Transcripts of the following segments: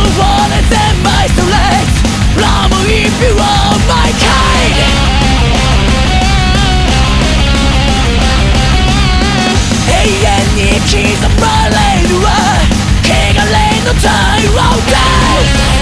wanted them isolate Love if you are my kind永遠に刻まれるは汚れの退路です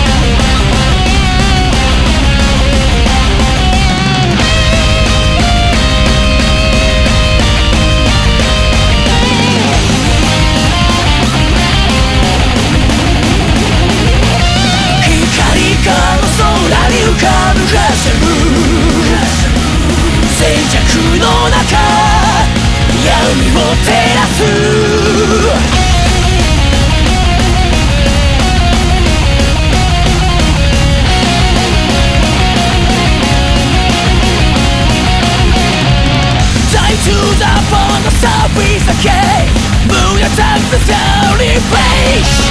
静寂の中闇を照らすTime to the upon the surface again Move your tongue to the place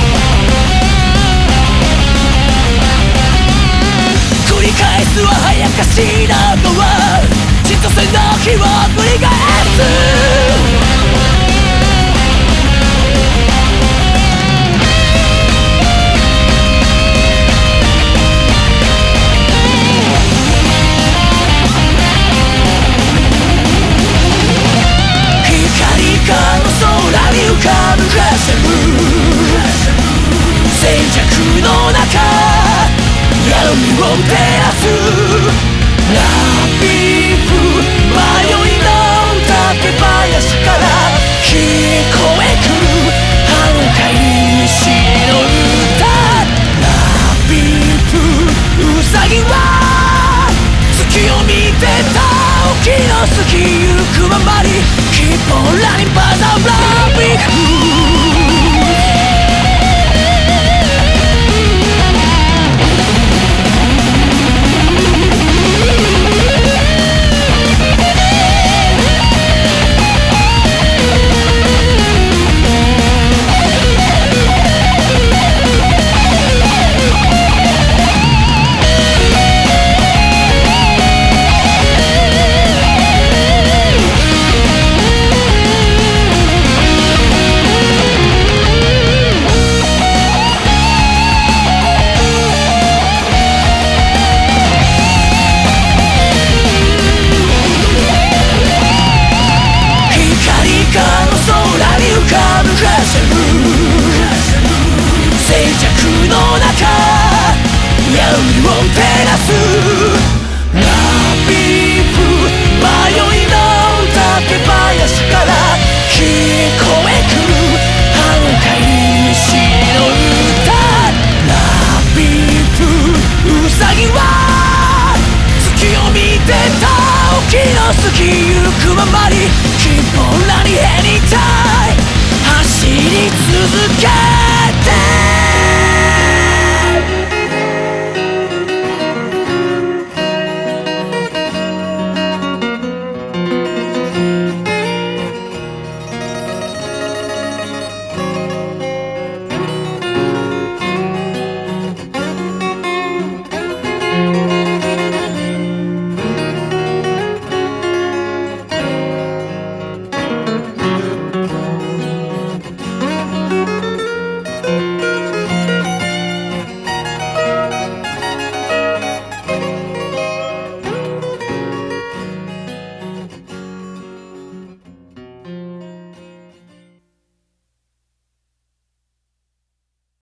繰り返すは早かしなのは千歳の日を繰り返す光かの空に浮かぶラセル静寂の中闇を照らすラビフ迷いの竹林から聞こえくる半壊石の歌ラビフウサギは月を見てた沖の過ぎゆくままにキープオンラニンバザーラビフ静寂の中闇を照らすラビフ迷いの竹林から聞こえくる半壊石の歌ラビフウサギは月を見てた沖の過ぎゆくままにキンポラにエニタイ走り続け